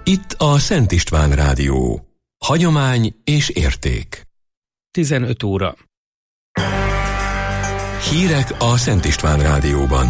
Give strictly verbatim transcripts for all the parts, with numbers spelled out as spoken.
Itt a Szent István Rádió. Hagyomány és érték. tizenöt óra. Hírek a Szent István Rádióban.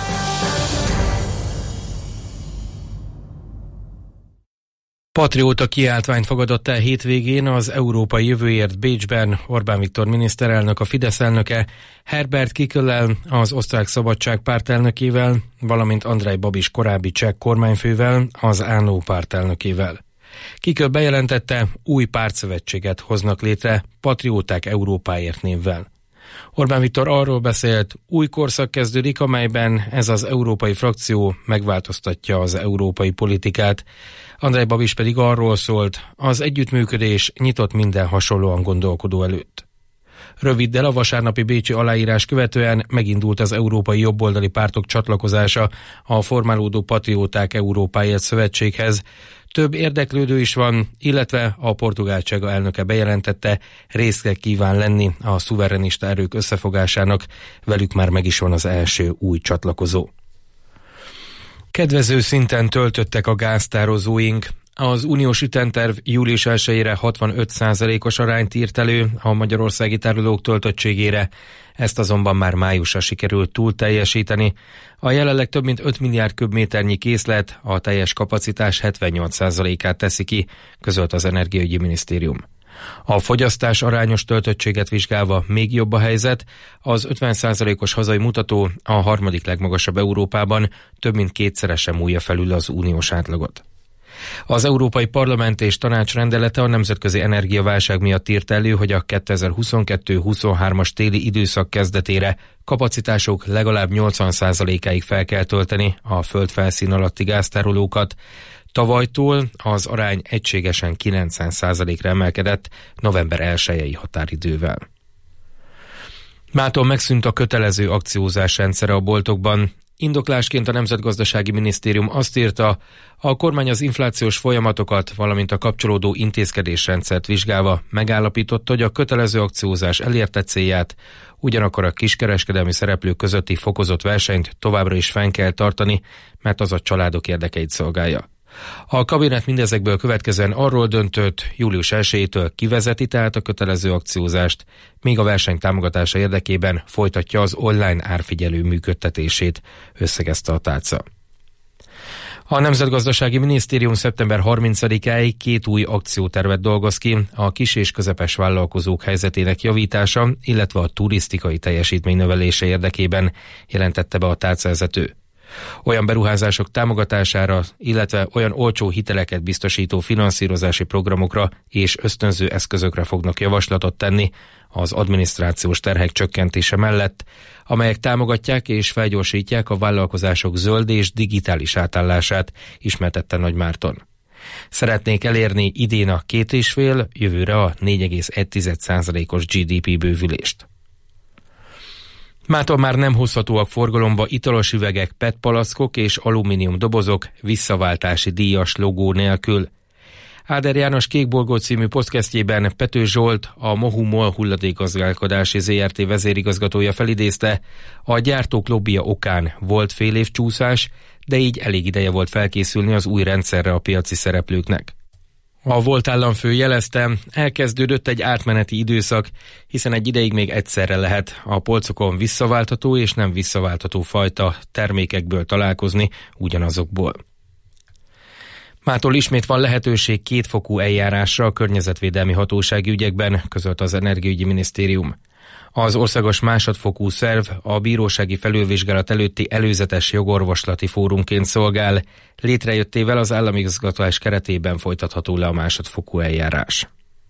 Patrióta kiáltványt fogadott el hétvégén az Európai Jövőért Bécsben Orbán Viktor miniszterelnök, a Fidesz elnöke, Herbert Kickel az Osztrák Szabadságpárt elnökével, valamint Andrej Babis korábbi cseh kormányfővel, az Ánó párt elnökével. Kickel bejelentette, új pártszövetséget hoznak létre, Patrióták Európáért névvel. Orbán Viktor arról beszélt, új korszak kezdődik, amelyben ez az európai frakció megváltoztatja az európai politikát. Andrej Babis pedig arról szólt, az együttműködés nyitott minden hasonlóan gondolkodó előtt. Röviddel a vasárnapi bécsi aláírás követően megindult az európai jobboldali pártok csatlakozása a formálódó Patrióták Európáért szövetséghez. Több érdeklődő is van, illetve a portugál Csega elnöke bejelentette, részt kíván lenni a szuverenista erők összefogásának, velük már meg is van az első új csatlakozó. Kedvező szinten töltöttek a gáztározóink. Az uniós ütemterv július elsejére hatvanöt százalékos arányt írt elő a magyarországi tárolók töltöttségére, ezt azonban már májusra sikerült túl teljesíteni. A jelenleg több mint öt milliárd köbméternyi készlet a teljes kapacitás hetvennyolc százalékát teszi ki, közölt az Energiaügyi Minisztérium. A fogyasztás arányos töltöttséget vizsgálva még jobb a helyzet, az ötven százalékos hazai mutató a harmadik legmagasabb Európában, több mint kétszeresen múlja felül az uniós átlagot. Az Európai Parlament és Tanács rendelete a nemzetközi energiaválság miatt írt elő, hogy a kétezer-huszonkettő huszonhármas téli időszak kezdetére kapacitások legalább nyolcvan százalékáig fel kell tölteni a földfelszín alatti gáztárolókat. Tavalytól az arány egységesen kilencven százalékra emelkedett november elsejei határidővel. Mától megszűnt a kötelező akciózás rendszere a boltokban. Indoklásként a Nemzetgazdasági Minisztérium azt írta, a kormány az inflációs folyamatokat, valamint a kapcsolódó intézkedésrendszert vizsgálva megállapította, hogy a kötelező akciózás elérte célját, ugyanakkor a kiskereskedelmi szereplők közötti fokozott versenyt továbbra is fenn kell tartani, mert az a családok érdekeit szolgálja. A kabinet mindezekből következően arról döntött, július elsejétől kivezeti tehát a kötelező akciózást, míg a verseny támogatása érdekében folytatja az online árfigyelő működtetését, összegezte a tárca. A Nemzetgazdasági Minisztérium szeptember harmincadikáig két új akciótervet dolgoz ki, a kis- és közepes vállalkozók helyzetének javítása, illetve a turisztikai teljesítmény növelése érdekében, jelentette be a tárcavezető. Olyan beruházások támogatására, illetve olyan olcsó hiteleket biztosító finanszírozási programokra és ösztönző eszközökre fognak javaslatot tenni az adminisztrációs terhek csökkentése mellett, amelyek támogatják és felgyorsítják a vállalkozások zöld és digitális átállását, ismertette Nagy Márton. Szeretnék elérni idén a két és fél, jövőre a négy egész egy százalékos gé dé pé bővülést. Mától már nem hozhatóak forgalomba italos üvegek, pé é té palackok és alumínium dobozok visszaváltási díjas logó nélkül. Áder János Kékbolgó című podcastjében Pető Zsolt, a Mohu MOL hulladékgazdálkodási zé er té vezérigazgatója felidézte, a gyártók lobbija okán volt fél év csúszás, de így elég ideje volt felkészülni az új rendszerre a piaci szereplőknek. A volt államfő jelezte, elkezdődött egy átmeneti időszak, hiszen egy ideig még egyszerre lehet a polcokon visszaváltható és nem visszaváltható fajta termékekből találkozni ugyanazokból. Mától ismét van lehetőség kétfokú eljárásra a környezetvédelmi hatósági ügyekben, közölt az Energiaügyi Minisztérium. Az országos másodfokú szerv a bírósági felülvizsgálat előtti előzetes jogorvoslati fórumként szolgál, létrejöttével az államigazgatás keretében folytatható le a másodfokú eljárás.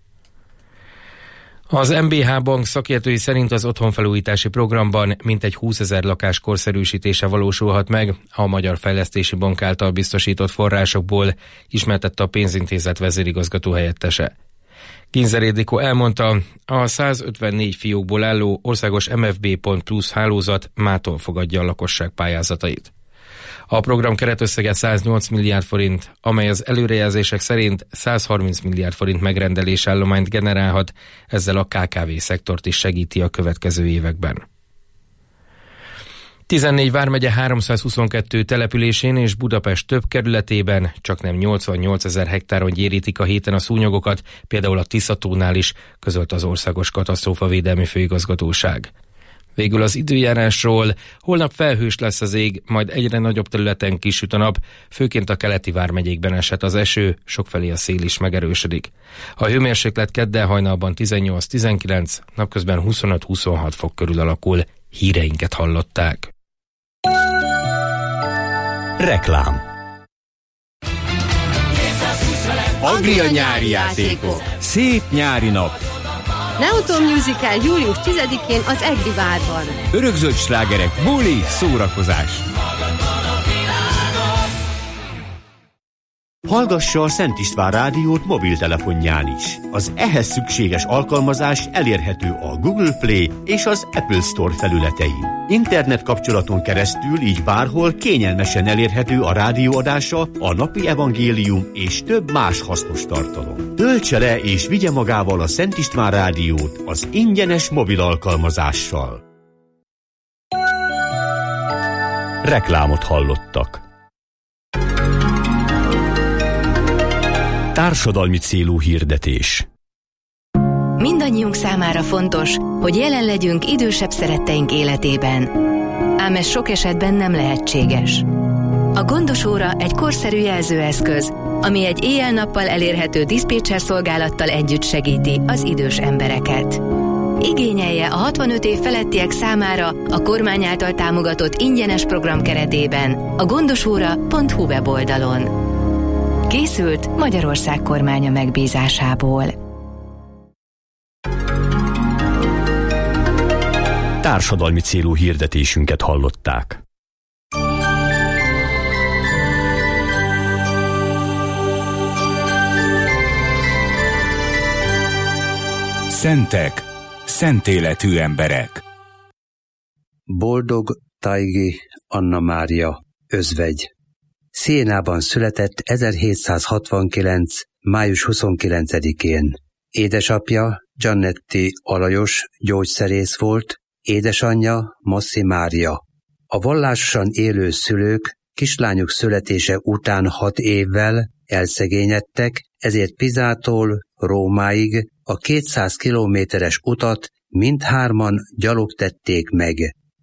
Az em bé há Bank szakértői szerint az otthonfelújítási programban mintegy húszezer lakás korszerűsítése valósulhat meg a Magyar Fejlesztési Bank által biztosított forrásokból, ismertette a pénzintézet vezérigazgató helyettese. Kinzer Ildikó elmondta, a százötvennégy fiókból álló országos em ef bé pont plusz hálózat mától fogadja a lakosság pályázatait. A program keretösszege száznyolc milliárd forint, amely az előrejelzések szerint százharminc milliárd forint megrendelés állományt generálhat, ezzel a ká ká vé szektort is segíti a következő években. tizennégy vármegye háromszázhuszonkettő településén és Budapest több kerületében csaknem nyolcvannyolcezer hektáron gyérítik a héten a szúnyogokat, például a Tiszatónál is, közölt az Országos Katasztrófavédelmi Főigazgatóság. Végül az időjárásról: holnap felhős lesz az ég, majd egyre nagyobb területen kisüt a nap, főként a keleti vármegyékben eshet az eső, sokfelé a szél is megerősödik. A hőmérséklet kedden hajnalban tizennyolc-tizenkilenc, napközben huszonöt-huszonhat fok körül alakul. Híreinket hallották. Reklám. Anglia nyári játékok. Szép nyári nap. Naoto Musical július tizedikén az Egri Várban. Örökzöld slágerek, buli, szórakozás. Hallgassa a Szent István Rádiót mobiltelefonján is. Az ehhez szükséges alkalmazás elérhető a Google Play és az Apple Store felületein. Internet kapcsolaton keresztül így bárhol kényelmesen elérhető a rádióadása, a napi evangélium és több más hasznos tartalom. Töltse le és vigye magával a Szent István Rádiót az ingyenes mobil alkalmazással. Reklámot hallottak. Társadalmi célú hirdetés. Mindannyiunk számára fontos, hogy jelen legyünk idősebb szeretteink életében. Ám ez sok esetben nem lehetséges. A Gondos Óra egy korszerű jelzőeszköz, ami egy éjjel-nappal elérhető diszpécser szolgálattal együtt segíti az idős embereket. Igényelje a hatvanöt év felettiek számára a kormány által támogatott ingyenes program keretében a gondosóra pont hu weboldalon. Készült Magyarország kormánya megbízásából. Társadalmi célú hirdetésünket hallották. Szentek, szent életű emberek. Boldog Tajgi Anna Mária, özvegy. Sienában született ezerhétszázhatvankilenc. május huszonkilencedikén. Édesapja Giannetti Alajos gyógyszerész volt, édesanyja Masszi Mária. A vallásosan élő szülők kislányuk születése után hat évvel elszegényedtek, ezért Pisától Rómáig a kétszáz kilométeres utat mindhárman gyalog tették meg.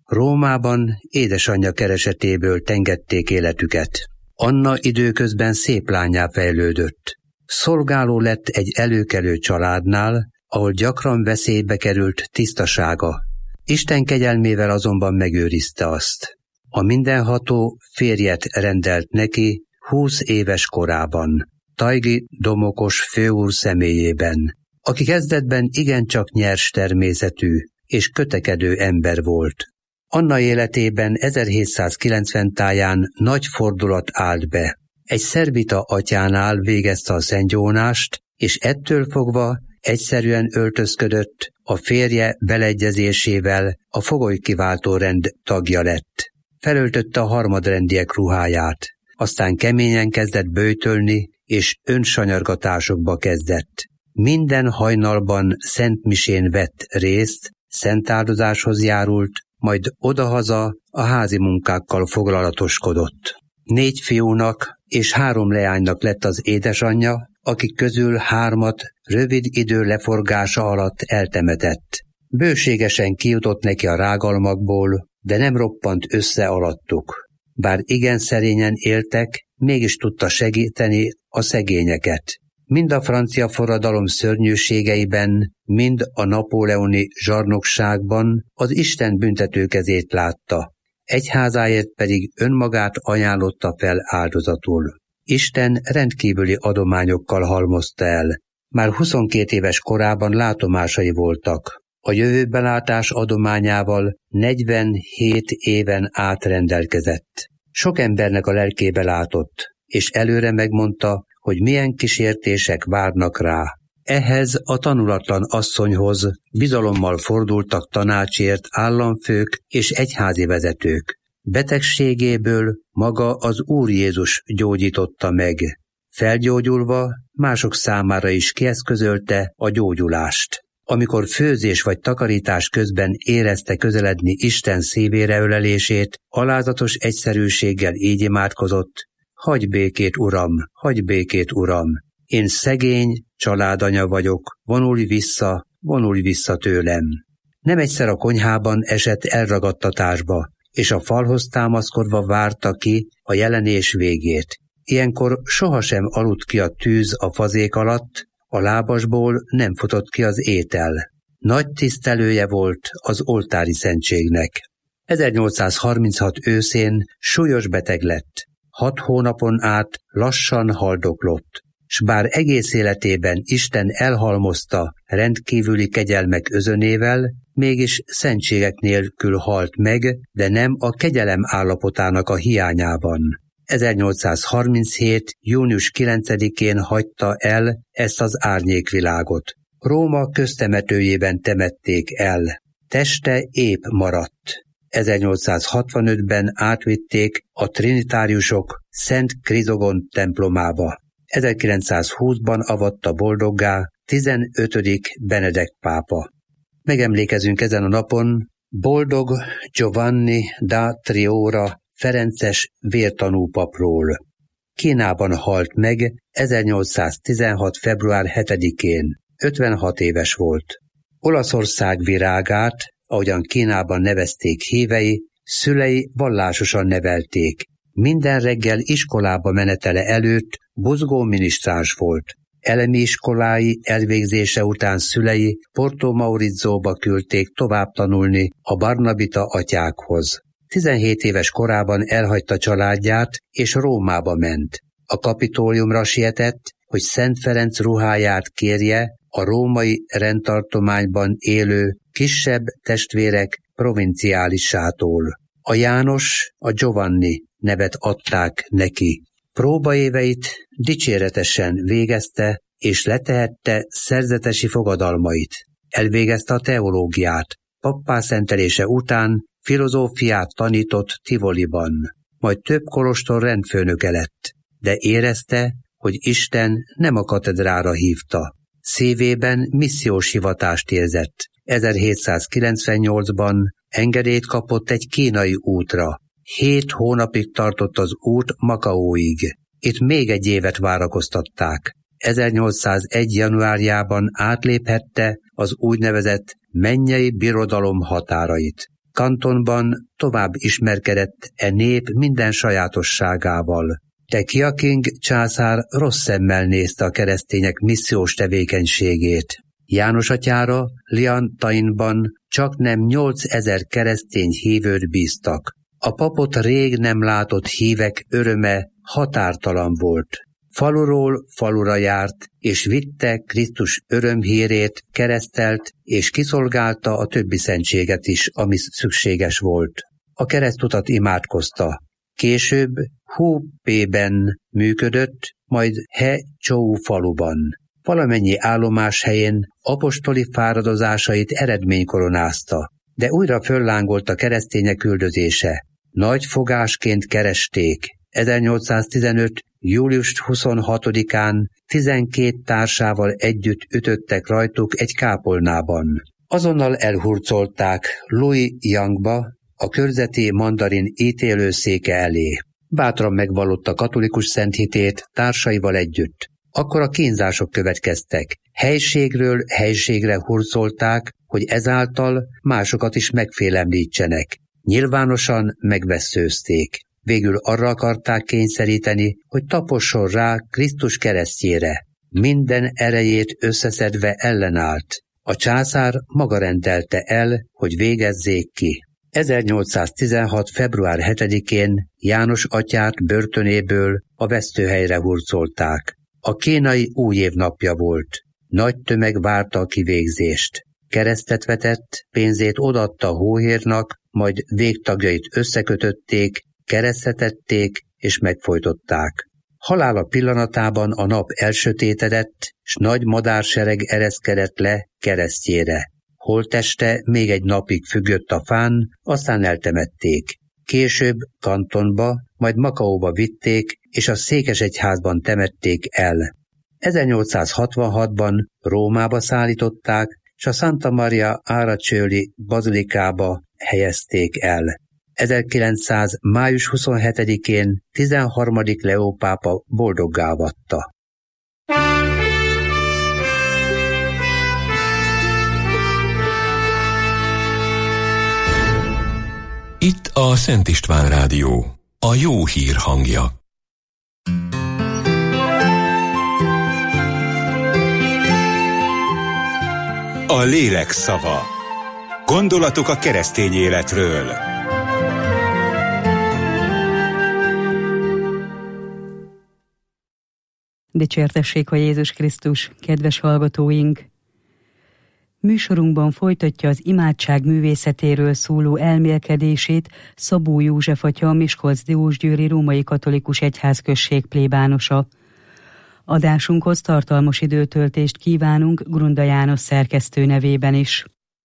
Rómában édesanyja keresetéből tengették életüket. Anna időközben szép lánnyá fejlődött. Szolgáló lett egy előkelő családnál, ahol gyakran veszélybe került tisztasága. Isten kegyelmével azonban megőrizte azt. A mindenható férjet rendelt neki húsz éves korában, Tajgi Domokos főúr személyében, aki kezdetben igencsak nyers természetű és kötekedő ember volt. Anna életében ezerhétszázkilencven táján nagy fordulat állt be. Egy szerbita atyánál végezte a szentgyónást, és ettől fogva egyszerűen öltözködött, a férje beleegyezésével a fogolykiváltó rend tagja lett. Felöltötte a harmadrendiek ruháját, aztán keményen kezdett böjtölni, és önsanyargatásokba kezdett. Minden hajnalban szentmisén vett részt, szentáldozáshoz járult, majd odahaza a házi munkákkal foglalatoskodott. Négy fiúnak és három leánynak lett az édesanyja, akik közül hármat rövid idő leforgása alatt eltemetett. Bőségesen kijutott neki a rágalmakból, de nem roppant össze alattuk. Bár igen szerényen éltek, mégis tudta segíteni a szegényeket. Mind a francia forradalom szörnyűségeiben, mind a napóleoni zsarnokságban az Isten büntető kezét látta. Egyházáért pedig önmagát ajánlotta fel áldozatul. Isten rendkívüli adományokkal halmozta el. Már huszonkét éves korában látomásai voltak. A jövőbelátás adományával negyvenhét éven át rendelkezett. Sok embernek a lelkébe látott, és előre megmondta, hogy milyen kísértések várnak rá. Ehhez a tanulatlan asszonyhoz bizalommal fordultak tanácsért államfők és egyházi vezetők. Betegségéből maga az Úr Jézus gyógyította meg. Felgyógyulva mások számára is kieszközölte a gyógyulást. amikor főzés vagy takarítás közben érezte közeledni Isten szívére ölelését, alázatos egyszerűséggel így imádkozott: hagyj békét, Uram, hagyj békét, Uram! Én szegény családanya vagyok, vonulj vissza, vonulj vissza tőlem. Nem egyszer a konyhában esett elragadtatásba, és a falhoz támaszkodva várta ki a jelenés végét. Ilyenkor sohasem aludt ki a tűz a fazék alatt, a lábasból nem futott ki az étel. Nagy tisztelője volt az oltári szentségnek. ezernyolcszázharminchat őszén súlyos beteg lett. Hat hónapon át lassan haldoklott, s bár egész életében Isten elhalmozta rendkívüli kegyelmek özönével, mégis szentségek nélkül halt meg, de nem a kegyelem állapotának a hiányában. ezernyolcszázharminchét. június kilencedikén hagyta el ezt az árnyékvilágot. Róma köztemetőjében temették el. Teste épp maradt. ezernyolcszázhatvanötben átvitték a trinitáriusok Szent Krizogont templomába. ezerkilencszázhúszban avatta boldoggá tizenötödik Benedek pápa. Megemlékezünk ezen a napon boldog Giovanni da Triora ferences vértanú papról. Kínában halt meg ezernyolcszáztizenhat. február hetedikén. ötvenhat éves volt. Olaszország virágát, ahogyan Kínában nevezték hívei, szülei vallásosan nevelték. Minden reggel iskolába menetele előtt buzgó minisztráns volt. Elemi iskolái elvégzése után szülei Porto Maurizzóba küldték tovább tanulni a barnabita atyákhoz. tizenhét éves korában elhagyta családját, és Rómába ment. A Kapitóliumra sietett, hogy Szent Ferenc ruháját kérje a római rendtartományban élő kisebb testvérek provinciálisától. A János, a Giovanni nevet adták neki. Próbaéveit dicséretesen végezte, és letehette szerzetesi fogadalmait. Elvégezte a teológiát. Pappá szentelése után filozófiát tanított Tivoliban, majd több kolostor rendfőnöke lett, de érezte, hogy Isten nem a katedrára hívta. Szívében missziós hivatást érzett. ezerhétszázkilencvennyolcban engedélyt kapott egy kínai útra. Hét hónapig tartott az út Makaóig. Itt még egy évet várakoztatták. ezernyolcszázegy. januárjában átléphette az úgynevezett mennyei birodalom határait. Kantonban tovább ismerkedett e nép minden sajátosságával. De Qiaqing császár rossz szemmel nézte a keresztények missziós tevékenységét. János atyára Liantainban csak nem nyolcezer keresztény hívőt bíztak. A papot rég nem látott hívek öröme határtalan volt. Faluról falura járt, és vitte Krisztus örömhírét, keresztelt, és kiszolgálta a többi szentséget is, ami szükséges volt. A keresztutat imádkozta. Később Hupében működött, majd He Chou faluban. Valamennyi állomás helyén apostoli fáradozásait eredménykoronázta, de újra föllángolt a keresztények üldözése. Nagy fogásként keresték. ezernyolcszáztizenöt. július huszonhatodikán tizenkét társával együtt ütöttek rajtuk egy kápolnában. Azonnal elhurcolták Louis Yangba, a körzeti mandarin ítélőszéke elé. Bátran megvallotta katolikus szenthitét társaival együtt. Akkor a kínzások következtek. Helységről helységre hurcolták, hogy ezáltal másokat is megfélemlítsenek. Nyilvánosan megvesszőzték. Végül arra akarták kényszeríteni, hogy taposson rá Krisztus keresztjére. Minden erejét összeszedve ellenállt. A császár maga rendelte el, hogy végezzék ki. ezernyolcszáztizenhat. február hetedikén János atyát börtönéből a vesztőhelyre hurcolták. A kínai új év napja volt. Nagy tömeg várta a kivégzést. Keresztet vetett, pénzét odaadta a hóhérnak, majd végtagjait összekötötték, keresztetették és megfojtották. Halála pillanatában a nap elsötétedett, s nagy madársereg ereszkedett le keresztjére. Holtteste még egy napig függött a fán, aztán eltemették. Később Kantonba, majd Makaóba vitték, és a székesegyházban temették el. ezernyolcszázhatvanhatban Rómába szállították, s a Santa Maria Aracoeli bazilikába helyezték el. ezerkilencszáz. május huszonhetedikén tizenharmadik Leó pápa boldoggá vatta. Itt a Szent István Rádió, a jó hír hangja. A lélek szava. Gondolatok a keresztény életről. Dicsértessék a Jézus Krisztus, kedves hallgatóink! Műsorunkban folytatja az imádság művészetéről szóló elmélkedését Szabó József atya, a Miskolc-Diósgyőri Római Katolikus Egyházközség plébánosa. Adásunkhoz tartalmas időtöltést kívánunk Grunda János szerkesztő nevében is.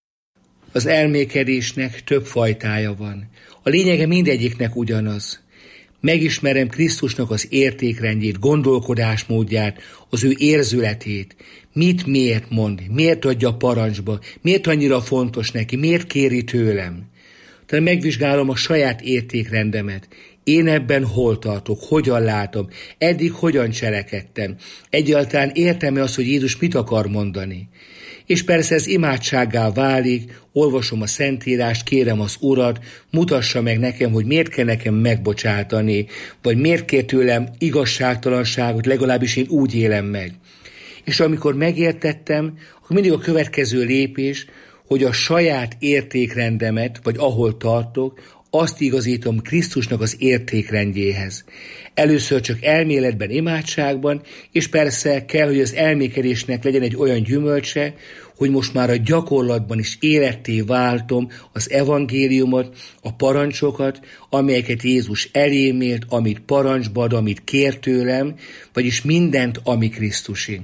Az elmélkedésnek több fajtája van. A lényege mindegyiknek ugyanaz. Megismerem Krisztusnak az értékrendjét, gondolkodásmódját, az ő érzületét. Mit miért mond, miért adja parancsba, miért annyira fontos neki, miért kéri tőlem. Tehát megvizsgálom a saját értékrendemet. Én ebben hol tartok, hogyan látom, eddig hogyan cselekedtem. Egyáltalán értem-e azt, hogy Jézus mit akar mondani. És persze ez imádsággá válik, olvasom a Szentírást, kérem az Urat, mutassa meg nekem, hogy miért kell nekem megbocsátani, vagy miért kér tőlem igazságtalanságot, legalábbis én úgy élem meg. És amikor megértettem, akkor mindig a következő lépés, hogy a saját értékrendemet, vagy ahol tartok, azt igazítom Krisztusnak az értékrendjéhez. Először csak elméletben, imádságban, és persze kell, hogy az elmékedésnek legyen egy olyan gyümölcse, hogy most már a gyakorlatban is életté váltom az evangéliumot, a parancsokat, amelyeket Jézus elém élt, amit parancsba ad, amit kér tőlem, vagyis mindent, ami Krisztusi.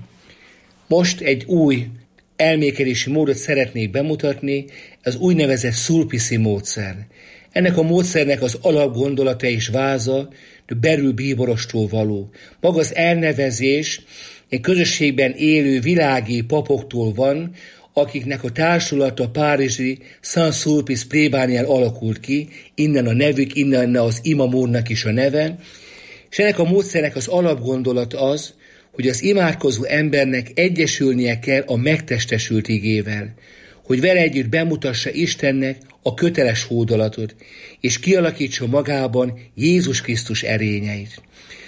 Most egy új elmékedési módot szeretnék bemutatni, az úgynevezett szulpiszi módszer. Ennek a módszernek az alapgondolata és váza belül bíborostól való. Maga az elnevezés egy közösségben élő világi papoktól van, akiknek a társulata párizsi Saint-Sulpice plébánián alakult ki, innen a nevük, innen az imamúrnak is a neve, és ennek a módszernek az alapgondolat az, hogy az imádkozó embernek egyesülnie kell a megtestesült igével, hogy vele együtt bemutassa Istennek a köteles hódolatot, és kialakítsa magában Jézus Krisztus erényeit.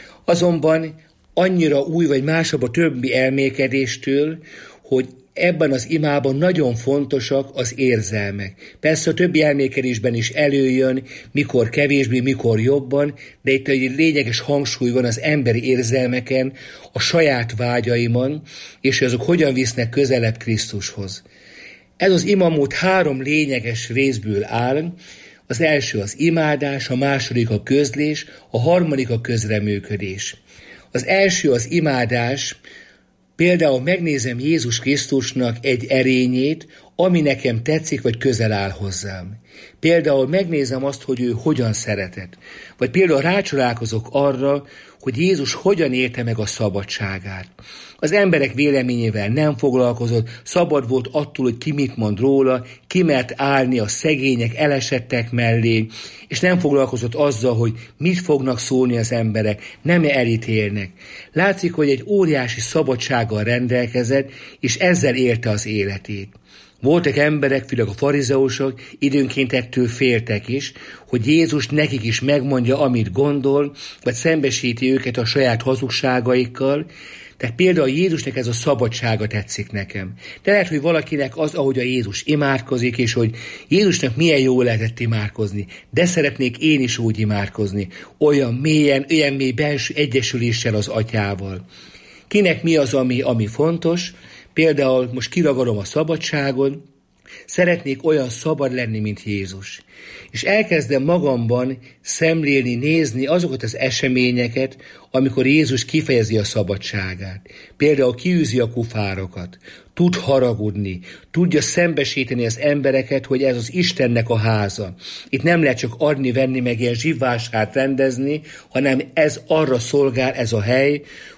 Azonban annyira új vagy másabb a többi elmélkedéstől, hogy ebben az imában nagyon fontosak az érzelmek. Persze a többi elmélkedésben is előjön, mikor kevésbé, mikor jobban, de itt egy lényeges hangsúly van az emberi érzelmeken, a saját vágyaimon, és azok hogyan visznek közelebb Krisztushoz. Ez az imamód három lényeges részből áll. Az első az imádás, a második a közlés, a harmadik a közreműködés. Az első az imádás, például megnézem Jézus Krisztusnak egy erényét, ami nekem tetszik, vagy közel áll hozzám. Például megnézem azt, hogy ő hogyan szeretett. Vagy például rácsodálkozok arra, hogy Jézus hogyan élte meg a szabadságát. Az emberek véleményével nem foglalkozott, szabad volt attól, hogy ki mit mond róla, ki mert állni a szegények, elesettek mellé, és nem foglalkozott azzal, hogy mit fognak szólni az emberek, nem elítélnek. Látszik, hogy egy óriási szabadsággal rendelkezett, és ezzel élte az életét. Voltak emberek, főleg a farizeusok, időnként ettől féltek is, hogy Jézus nekik is megmondja, amit gondol, vagy szembesíti őket a saját hazugságaikkal. Tehát például Jézusnak ez a szabadsága tetszik nekem. De lehet, hogy valakinek az, ahogy a Jézus imádkozik, és hogy Jézusnak milyen jó lehetett imádkozni, de szeretnék én is úgy imádkozni, olyan mélyen, olyan mély belső egyesüléssel az Atyával. Kinek mi az, ami, ami fontos? Például most kiragadom a szabadságot, szeretnék olyan szabad lenni, mint Jézus. És elkezdem magamban szemlélni, nézni azokat az eseményeket, amikor Jézus kifejezi a szabadságát. Például kiűzi a kufárokat, tud haragudni, tudja szembesíteni az embereket, hogy ez az Istennek a háza. Itt nem lehet csak adni, venni, meg ilyen zsivvásárt rendezni, hanem ez arra szolgál, ez a hely,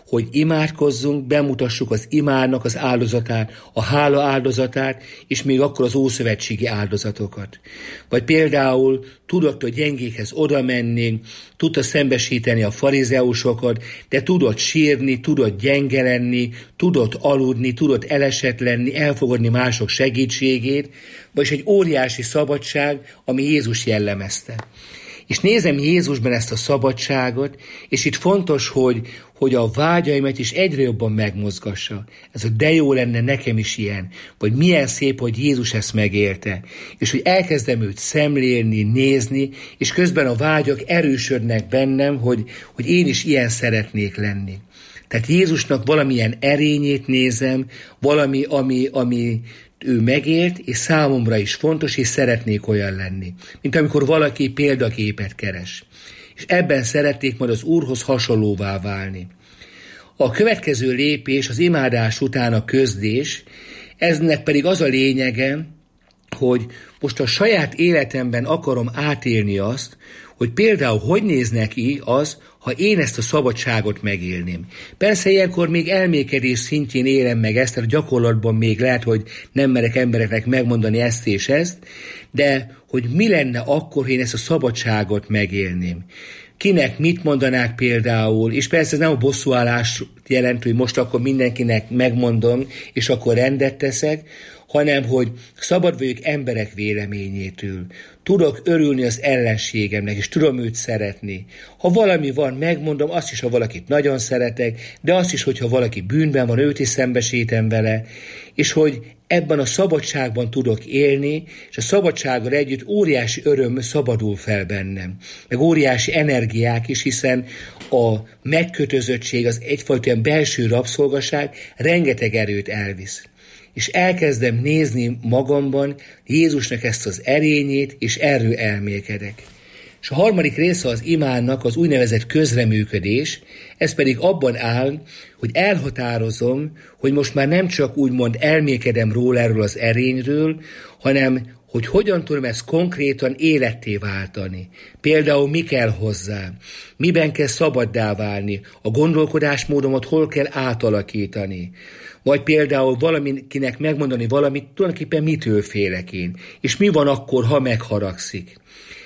hogy imádkozzunk, bemutassuk az imádnak az áldozatát, a hála áldozatát, és még akkor az ószövetségi áldozatokat. Vagy például tudott a gyengékhez oda menni, tudta szembesíteni a farizeusokat, de tudott sírni, tudott gyenge lenni, tudott aludni, tudott elesett lenni, elfogadni mások segítségét, vagyis egy óriási szabadság, ami Jézus jellemezte. És nézem Jézusban ezt a szabadságot, és itt fontos, hogy, hogy a vágyaimat is egyre jobban megmozgassa. Ez a de jó lenne nekem is ilyen, vagy milyen szép, hogy Jézus ezt megélte. És hogy elkezdem őt szemlélni, nézni, és közben a vágyak erősödnek bennem, hogy, hogy én is ilyen szeretnék lenni. Tehát Jézusnak valamilyen erényét nézem, valami, ami, ami ő megélt, és számomra is fontos, és szeretnék olyan lenni. Mint amikor valaki példaképet keres. És ebben szeretnék majd az Úrhoz hasonlóvá válni. A következő lépés, az imádás után a közdés, eznek pedig az a lényege, hogy most a saját életemben akarom átélni azt, hogy például hogy néz neki az, ha én ezt a szabadságot megélném. Persze ilyenkor még elmékedés szintjén élem meg ezt, tehát gyakorlatban még lehet, hogy nem merek embereknek megmondani ezt és ezt, de hogy mi lenne akkor, ha én ezt a szabadságot megélném. Kinek mit mondanák például, és persze ez nem a bosszúállás jelent, hogy most akkor mindenkinek megmondom, és akkor rendet teszek, hanem hogy szabad vagyok emberek véleményétől. Tudok örülni az ellenségemnek, és tudom őt szeretni. Ha valami van, megmondom, azt is, ha valakit nagyon szeretek, de azt is, hogyha valaki bűnben van, őt is szembesítem vele, és hogy ebben a szabadságban tudok élni, és a szabadsággal együtt óriási öröm szabadul fel bennem. Meg óriási energiák is, hiszen a megkötözöttség, az egyfajta belső rabszolgaság rengeteg erőt elvisz. És elkezdem nézni magamban Jézusnak ezt az erényét, és erről elmélkedek. És a harmadik része az imádnak az úgynevezett közreműködés, ez pedig abban áll, hogy elhatározom, hogy most már nem csak úgymond elmélkedem róla erről az erényről, hanem hogy hogyan tudom ezt konkrétan életté váltani. Például mi kell hozzá, miben kell szabaddá válni, a gondolkodásmódomat hol kell átalakítani. Vagy például valakinek megmondani valamit, tulajdonképpen mitől félek én, és mi van akkor, ha megharagszik.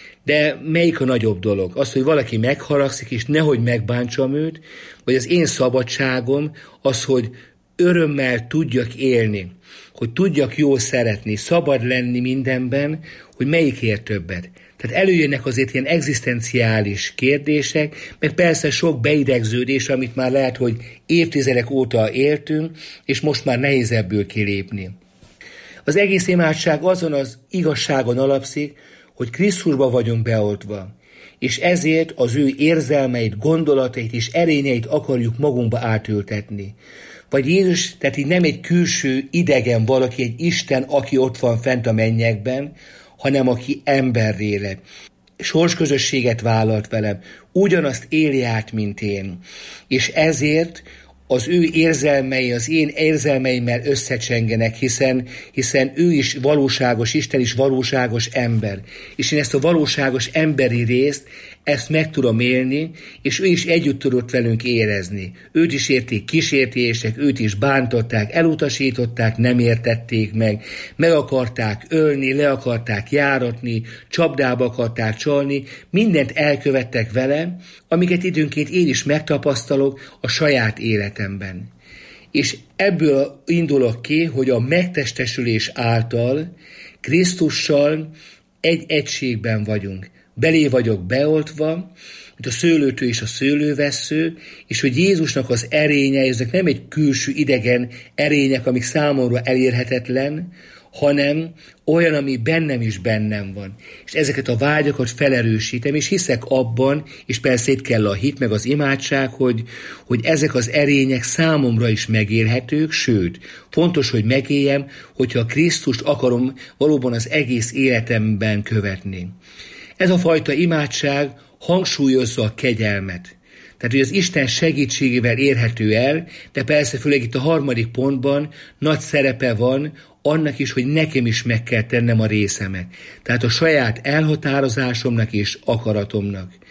De melyik a nagyobb dolog? Az, hogy valaki megharagszik, és nehogy megbántsam őt, vagy az én szabadságom az, hogy örömmel tudjak élni, hogy tudjak jól szeretni, szabad lenni mindenben, hogy melyikért többet. Tehát előjönnek azért ilyen egzisztenciális kérdések, meg persze sok beidegződés, amit már lehet, hogy évtizedek óta éltünk, és most már nehéz ebből kilépni. Az egész imádság azon az igazságon alapszik, hogy Krisztusba vagyunk beoltva, és ezért az ő érzelmeit, gondolatait és erényeit akarjuk magunkba átültetni. Vagy Jézus, tehát így nem egy külső idegen valaki, egy Isten, aki ott van fent a mennyekben, hanem aki emberré lett. Sorsközösséget vállalt velem, ugyanazt éli át, mint én. És ezért az ő érzelmei, az én érzelmeimmel összecsengenek, hiszen, hiszen ő is valóságos, Isten is valóságos ember. És én ezt a valóságos emberi részt, ezt meg tudom élni, és ő is együtt tudott velünk érezni. Őt is érték kísértések, őt is bántották, elutasították, nem értették meg, meg akarták ölni, le akarták járatni, csapdába akarták csalni, mindent elkövettek vele, amiket időnként én is megtapasztalok a saját életemben. És ebből indulok ki, hogy a megtestesülés által Krisztussal egy egységben vagyunk. Belé vagyok beoltva, mint a szőlőtő és a szőlővessző, és hogy Jézusnak az erénye, ezek nem egy külső idegen erények, amik számomra elérhetetlen, hanem olyan, ami bennem is bennem van. És ezeket a vágyakat felerősítem, és hiszek abban, és persze itt kell a hit, meg az imádság, hogy, hogy ezek az erények számomra is megélhetők, sőt, fontos, hogy megéljem, hogyha Krisztust akarom valóban az egész életemben követni. Ez a fajta imádság hangsúlyozza a kegyelmet. Tehát, hogy az Isten segítségével érhető el, de persze főleg itt a harmadik pontban nagy szerepe van annak is, hogy nekem is meg kell tennem a részemet. Tehát a saját elhatározásomnak és akaratomnak.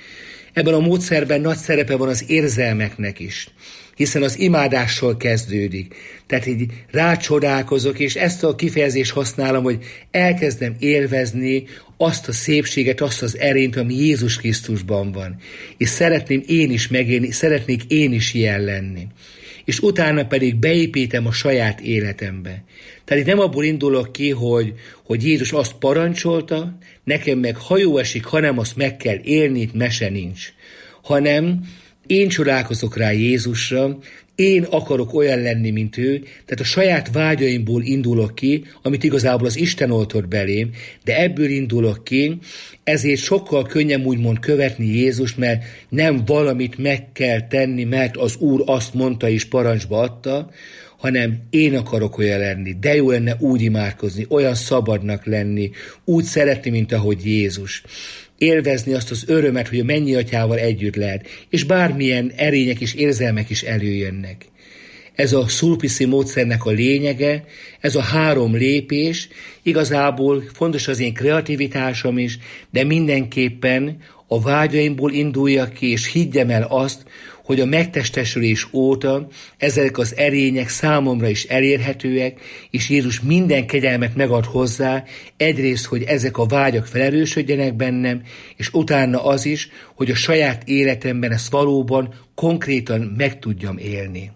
Ebben a módszerben nagy szerepe van az érzelmeknek is, hiszen az imádással kezdődik. Tehát így rácsodálkozok, és ezt a kifejezést használom, hogy elkezdem élvezni azt a szépséget, azt az erényt, ami Jézus Krisztusban van. És szeretném én is megélni, szeretnék én is ilyen lenni. És utána pedig beépítem a saját életembe. Tehát itt nem abból indulok ki, hogy, hogy Jézus azt parancsolta, nekem meg ha jó esik, hanem azt meg kell élni, itt mese nincs. Hanem én csodálkozok rá Jézusra, én akarok olyan lenni, mint ő, tehát a saját vágyaimból indulok ki, amit igazából az Isten oltott belém, de ebből indulok ki, ezért sokkal könnyebb úgymond követni Jézust, mert nem valamit meg kell tenni, mert az Úr azt mondta és parancsba adta, hanem én akarok olyan lenni, de jó lenne úgy imádkozni, olyan szabadnak lenni, úgy szeretni, mint ahogy Jézus. Élvezni azt az örömet, hogy a mennyi atyával együtt lehet, és bármilyen erények és érzelmek is előjönnek. Ez a szulpiszi módszernek a lényege, ez a három lépés, igazából fontos az én kreativitásom is, de mindenképpen a vágyaimból induljak ki, és higgyem el azt, hogy a megtestesülés óta ezek az erények számomra is elérhetőek, és Jézus minden kegyelmet megad hozzá, egyrészt, hogy ezek a vágyak felerősödjenek bennem, és utána az is, hogy a saját életemben ezt valóban konkrétan meg tudjam élni.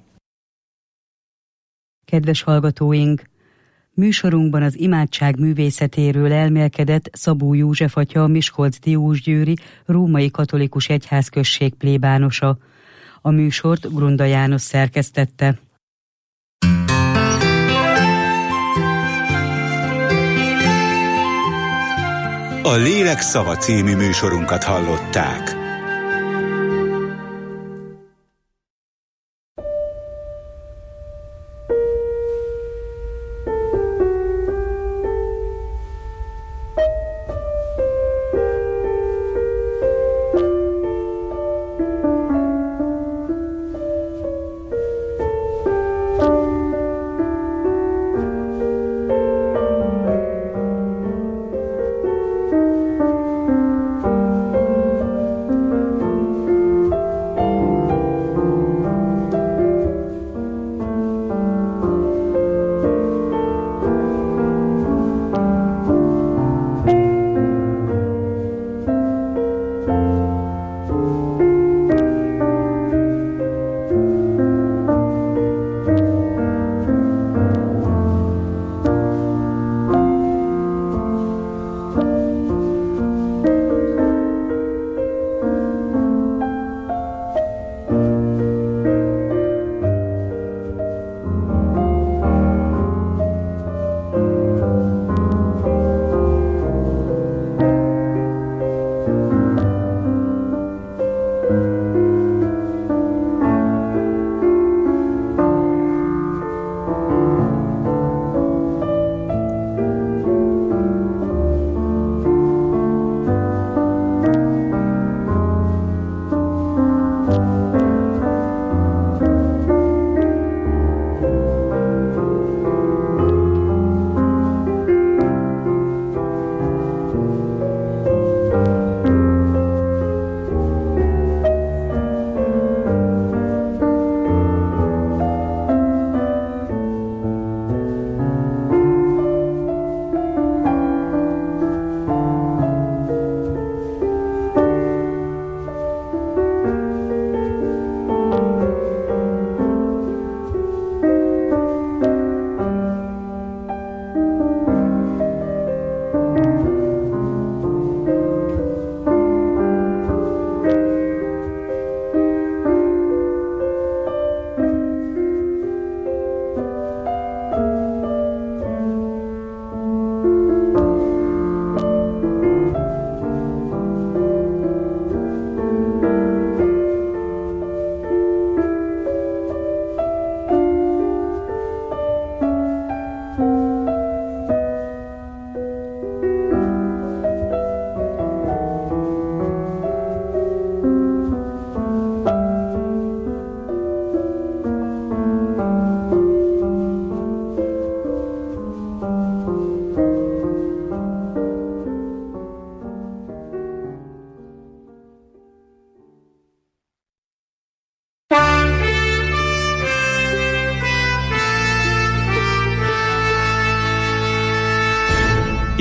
Kedves hallgatóink! Műsorunkban az imádság művészetéről elmélkedett Szabó József atya, a Miskolc-Diósgyőri római katolikus egyházközség plébánosa. A műsort Grunda János szerkesztette. A Lélek szava című műsorunkat hallották.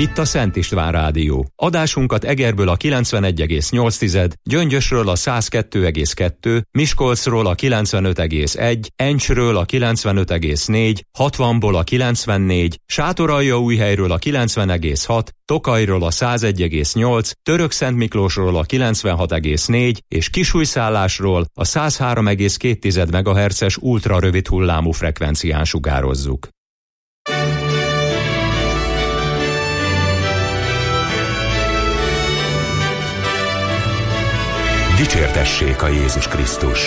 Itt a Szent István Rádió. Adásunkat Egerből a kilencvenegy egész nyolc, Gyöngyösről a száz kettő egész kettő, Miskolcról a kilencvenöt egész egy, Encsről a kilencvenöt egész négy, hatvanból a kilencvennégy, Sátoraljaújhelyről a kilencven egész hat, Tokajról a száz egy egész nyolc, Törökszentmiklósról a kilencvenhat egész négy és Kisújszállásról a száz három egész két megahertzes ultra rövid hullámú frekvencián sugározzuk. Dicsértessék a Jézus Krisztus!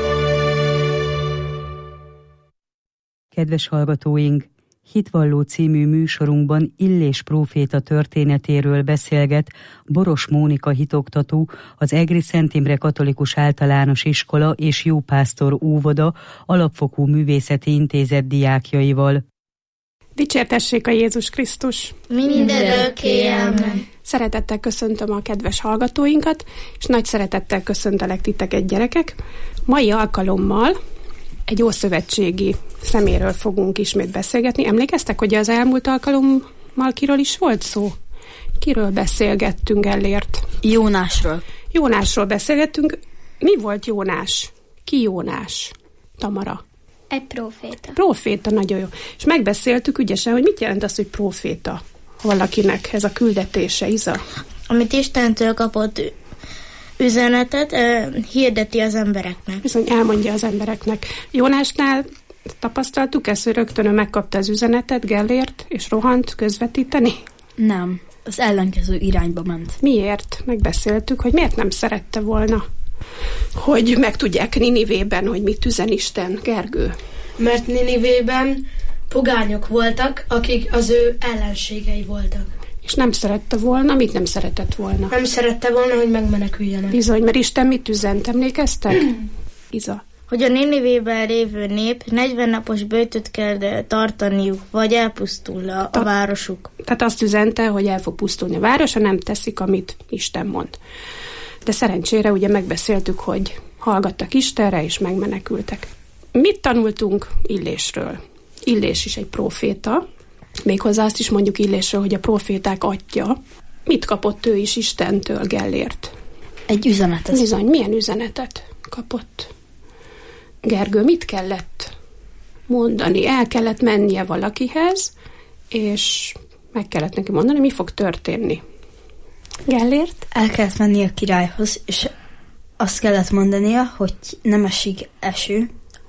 Kedves hallgatóink! Hitvalló című műsorunkban Illés próféta történetéről beszélget Boros Mónika hitoktató, az Egri Szent Imre Katolikus Általános Iskola és Jópásztor óvoda Alapfokú Művészeti Intézet diákjaival. Dicsértessék a Jézus Krisztus! Mindörökké amen! Szeretettel köszöntöm a kedves hallgatóinkat, és nagy szeretettel köszöntelek titeket, gyerekek. Mai alkalommal egy ószövetségi szeméről fogunk ismét beszélgetni. Emlékeztek, hogy az elmúlt alkalommal kiről is volt szó? Kiről beszélgettünk, Gellért? Jónásról. Jónásról beszélgettünk. Mi volt Jónás? Ki Jónás? Tamara? Egy próféta. Próféta, nagyon jó. És megbeszéltük ügyesen, hogy mit jelent az, hogy próféta valakinek, ez a küldetése, Iza? Amit Istentől kapott üzenetet, uh, hirdeti az embereknek. Bizony, elmondja az embereknek. Jónásnál tapasztaltuk ezt, hogy rögtön ő megkapta az üzenetet, Gellért, és rohant közvetíteni? Nem, az ellenkező irányba ment. Miért? Megbeszéltük, hogy miért nem szerette volna, hogy megtudják Ninivében, hogy mit üzen Isten, Gergő. Mert Ninivében pogányok voltak, akik az ő ellenségei voltak. És nem szerette volna, mit nem szeretett volna? Nem szerette volna, hogy megmeneküljenek. Bizony, mert Isten mit üzent, emlékeztek? Iza. Hogy a Ninivében lévő nép negyven napos böjtöt kell tartaniuk, vagy elpusztul a, a városuk. Tehát azt üzente, hogy el fog pusztulni a város, ha nem teszik, amit Isten mond. De szerencsére ugye megbeszéltük, hogy hallgattak Istenre, és megmenekültek. Mit tanultunk Illésről? Illés is egy próféta, méghozzá azt is mondjuk Illésről, hogy a próféták atya. Mit kapott ő is Istentől, Gellért? Egy üzenetet. Bizony, milyen üzenetet kapott? Gergő, mit kellett mondani? El kellett mennie valakihez, és meg kellett neki mondani, mi fog történni. Gellért? El kellett menni a királyhoz, és azt kellett mondania, hogy nem esik eső,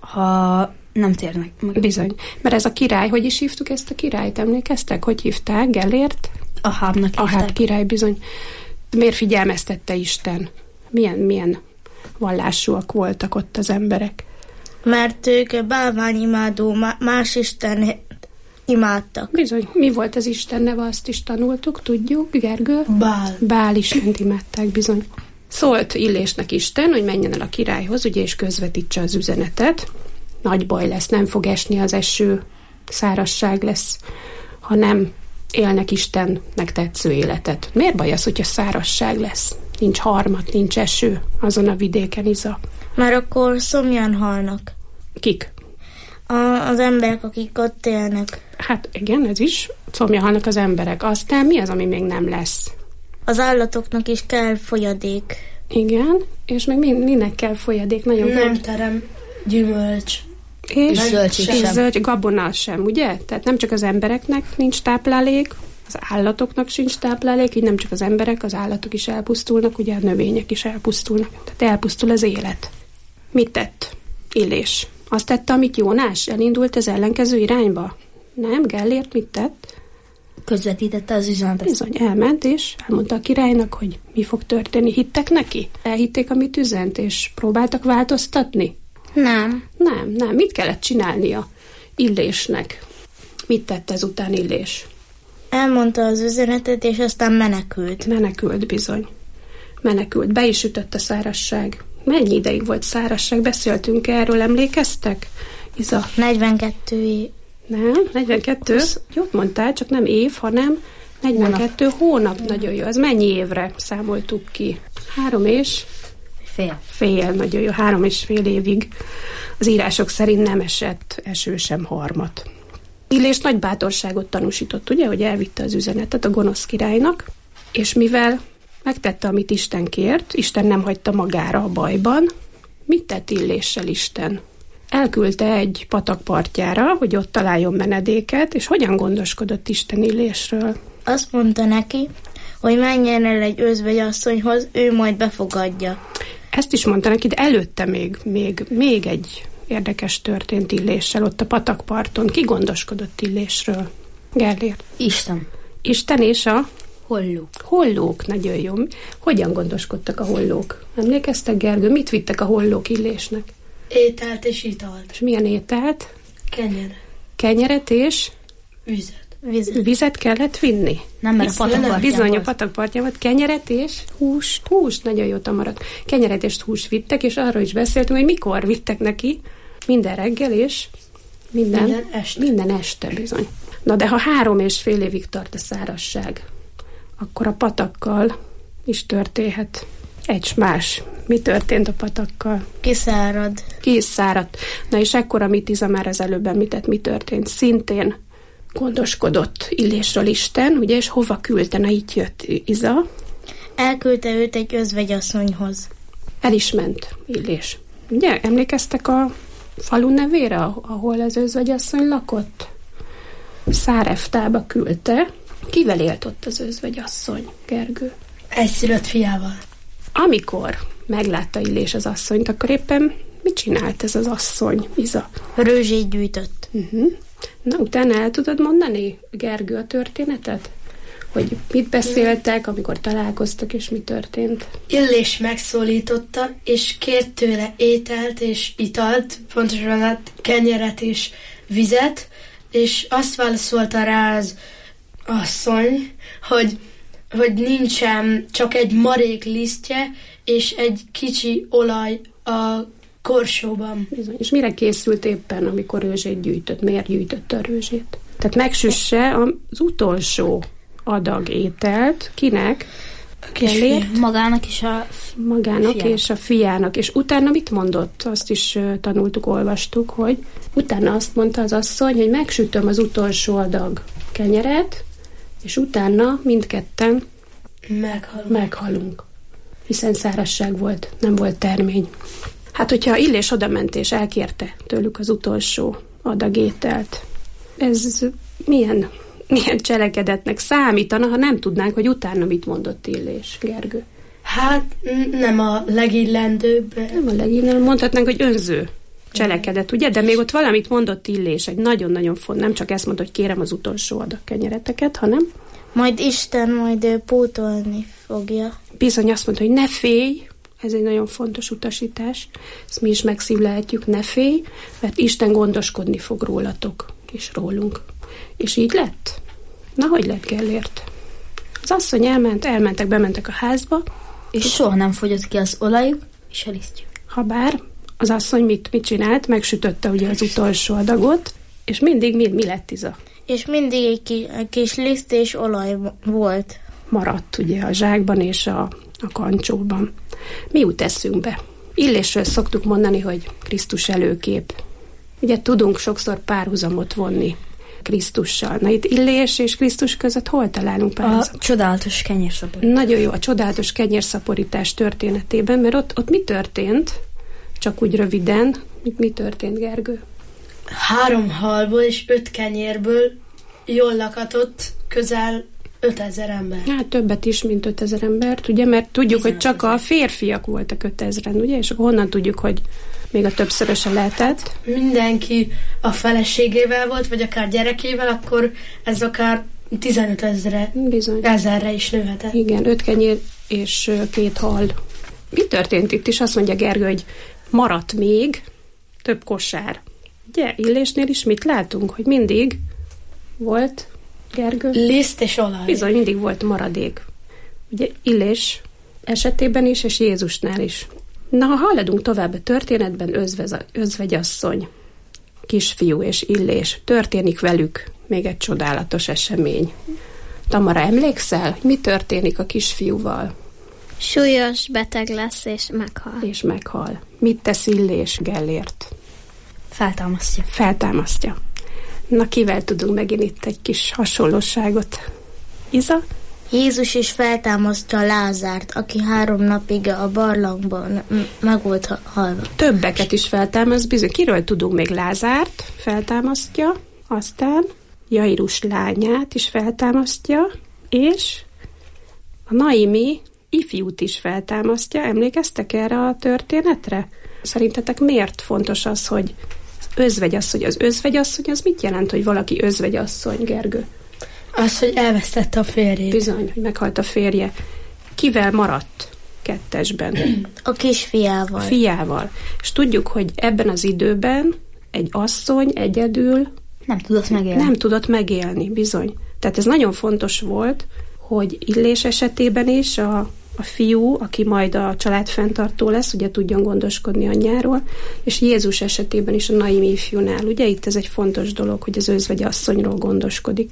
ha nem térnek meg. Bizony. Mert ez a király, hogy is hívtuk ezt a királyt? Emlékeztek? Hogy hívták? Gellért? Ahábnak hívták. Aháb király, bizony. Miért figyelmeztette Isten? Milyen, milyen vallásúak voltak ott az emberek? Mert ők bálványimádó, más Isten imádtak. Bizony. Mi volt az Isten neve? Azt is tanultuk, tudjuk, Gergő? Bál. Bál Istent imádták, bizony. Szólt Illésnek Isten, hogy menjen el a királyhoz, ugye, és közvetítse az üzenetet. Nagy baj lesz, nem fog esni az eső, szárazság lesz, ha nem élnek Istennek tetsző életet. Miért baj az, hogyha szárazság lesz? Nincs harmat, nincs eső azon a vidéken, Iza. Mert akkor szomjan halnak. Kik? A, az emberek, akik ott élnek. Hát igen, ez is. Szomjan halnak az emberek. Aztán mi az, ami még nem lesz? Az állatoknak is kell folyadék. Igen, és meg minek kell folyadék? Nagyon nem font... terem, gyümölcs. És, és zöldség és sem. Zöldség, gabona sem, ugye? Tehát nem csak az embereknek nincs táplálék, az állatoknak sincs táplálék, így nem csak az emberek, az állatok is elpusztulnak, ugye a növények is elpusztulnak. Tehát elpusztul az élet. Mit tett Illés? Azt tette, amit Jónás? Elindult az ellenkező irányba? Nem? Gellért mit tett? Közvetítette az üzenetet. Bizony, elment, és elmondta a királynak, hogy mi fog történni. Hittek neki? Elhitték, amit üzent, és próbáltak változtatni? Nem. Nem, nem. Mit kellett csinálnia Illésnek? Mit tett ezután Illés? Elmondta az üzenetet, és aztán menekült. Menekült, bizony. Menekült. Be is ütött a szárazság. Mennyi ideig volt szárazság? Beszéltünk erről, emlékeztek? Iza? negyvenkettő év. Nem, negyvenkettő? Jót mondtál, csak nem év, hanem negyvenkettő hónap. hónap. Nagyon jó. Az mennyi évre számoltuk ki? Három és... Fél. Fél, nagyon jó. Három és fél évig az írások szerint nem esett eső sem harmat. Illés nagy bátorságot tanúsított, ugye, hogy elvitte az üzenetet a gonosz királynak, és mivel megtette, amit Isten kért, Isten nem hagyta magára a bajban, mit tett Illéssel Isten? Elküldte egy patak partjára, hogy ott találjon menedéket, és hogyan gondoskodott Isten Illésről? Azt mondta neki, hogy menjen el egy özvegyasszonyhoz, ő majd befogadja. Ezt is mondta neki, de előtte még, még, még egy érdekes történt Illéssel, ott a patakparton. Ki gondoskodott Illésről? Gellért. Isten. Isten és a? Hollók. Hollók, nagyon jó. Hogyan gondoskodtak a hollók? Emlékeztek, Gergő? Mit vittek a hollók Illésnek? Ételt és italt. És milyen ételt? Kenyeret. Kenyeret és? Vizet. Vizet. Vizet kellett vinni? Nem, mert a patakpartján Bizony, a patakpartján volt. Kenyeret és? Húst. Húst, nagyon jó maradt. Kenyeret és húst vittek, és arról is beszéltünk, hogy mikor vittek neki. Minden reggel és minden, minden este. Minden este, bizony. Na de ha három és fél évig tart a szárazság, akkor a patakkal is történhet egy más. Mi történt a patakkal? Kiszárad. Kiszáradt. Na és ekkor, amit Iza már az előbb említett, mi történt? Szintén gondoskodott Illésről Isten, ugye, és hova küldte? Na, itt jött Iza. Elküldte őt egy özvegyasszonyhoz. El is ment Illés. Ugye, emlékeztek a falu nevére, ahol az özvegyasszony lakott? Száreftába küldte. Kivel élt ott az özvegyasszony, Gergő? Egyszülött fiával. Amikor meglátta Illés az asszonyt, akkor éppen mit csinált ez az asszony, Iza? Rőzsét gyűjtött. Uh-huh. Na, utána el tudod mondani, Gergő, a történetet? Hogy mit beszéltek, amikor találkoztak, és mi történt? Illés megszólította, és kért tőle ételt és italt, pontosan hát kenyeret és vizet, és azt válaszolta rá az asszony, hogy, hogy nincsen csak egy marék lisztje, és egy kicsi olaj a korsóban. Bizony. És mire készült éppen, amikor rőzsét gyűjtött? Miért gyűjtötte a rőzsét? Tehát megsüsse az utolsó adag ételt. Kinek? Kellért? Magának és a Magának fiának. és a fiának. És utána mit mondott? Azt is uh, tanultuk, olvastuk, hogy utána azt mondta az asszony, hogy megsütöm az utolsó adag kenyeret, és utána mindketten meghalunk. meghalunk. Hiszen szárazság volt, nem volt termény. Hát, hogyha Illés odament és elkérte tőlük az utolsó adag ételt, ez milyen, milyen cselekedetnek számítana, ha nem tudnánk, hogy utána mit mondott Illés, Gergő? Hát nem a legillendőbb. Nem a legillendőbb, mondhatnánk, hogy önző cselekedet, ugye? De még ott valamit mondott Illés, egy nagyon-nagyon font, nem csak ezt mondta, hogy kérem az utolsó adag kenyereteket, hanem majd Isten majd ő pótolni fogja. Bizony azt mondta, hogy ne félj, ez egy nagyon fontos utasítás, ezt mi is megszívlelhetjük, ne félj, mert Isten gondoskodni fog rólatok és rólunk. És így lett. Na, hogy lett, Gellért? Az asszony elment, elmentek, bementek a házba, és soha nem fogyott ki az olajuk és a lisztjük. Habár az asszony mit, mit csinált? Megsütötte ugye az utolsó adagot, és mindig mi, mi lett, Iza? És mindig egy kis, egy kis liszt és olaj volt. Maradt ugye a zsákban és a, a kancsóban. Mi jut eszünkbe? Illésről szoktuk mondani, hogy Krisztus előkép. Ugye tudunk sokszor párhuzamot vonni Krisztussal. Na itt Illés és Krisztus között hol találunk párhuzamot? A csodálatos kenyérszaporítás. Nagyon jó, a csodálatos kenyérszaporítás történetében, mert ott, ott mi történt? Csak úgy röviden. Mi, mi történt, Gergő? Három halból és öt kenyérből jól lakatott közel ötezer ember. Hát többet is, mint ötezer embert, ugye, mert tudjuk, hogy csak a férfiak voltak ötezren, ugye, és akkor honnan tudjuk, hogy még a többszöröse lehetett. Mindenki a feleségével volt, vagy akár gyerekével, akkor ez akár tizenöt ezre, ezerre is nőhetett. Igen, öt kenyér és két hal. Mi történt itt is? Azt mondja Gergő, hogy maradt még több kosár. Ugye, Illésnél is mit látunk, hogy mindig volt, Gergő? Liszt és olaj. Bizony, mindig volt maradék. Ugye Illés esetében is, és Jézusnál is. Na, ha haladunk tovább a történetben, özvez, özvegyasszony, kisfiú és Illés, történik velük még egy csodálatos esemény. Tamara, emlékszel, mi történik a kisfiúval? Súlyos beteg lesz, és meghal. És meghal. Mit tesz Illés, Gellért? Feltámasztja. Feltámasztja. Na, kivel tudunk megint itt egy kis hasonlóságot? Iza? Jézus is feltámasztja Lázárt, aki három napig a barlangban meg volt halva. Többeket is feltámaszt, bizony. Kiről tudunk még? Lázárt feltámasztja, aztán Jairus lányát is feltámasztja, és a Naimi ifjút is feltámasztja. Emlékeztek erre a történetre? Szerintetek miért fontos az, hogy özvegyasszony? Az özvegyasszony az mit jelent, hogy valaki özvegyasszony, Gergő? Az, hogy elvesztette a férjét. Bizony, hogy meghalt a férje. Kivel maradt kettesben? A kisfiával. Fiával. És tudjuk, hogy ebben az időben egy asszony egyedül nem tudott megélni. Nem tudott megélni, bizony. Tehát ez nagyon fontos volt, hogy Illés esetében is a, a fiú, aki majd a családfenntartó lesz, ugye tudjon gondoskodni anyjáról, és Jézus esetében is a Naimi ifjúnál. Ugye itt ez egy fontos dolog, hogy az özvegyasszonyról gondoskodik.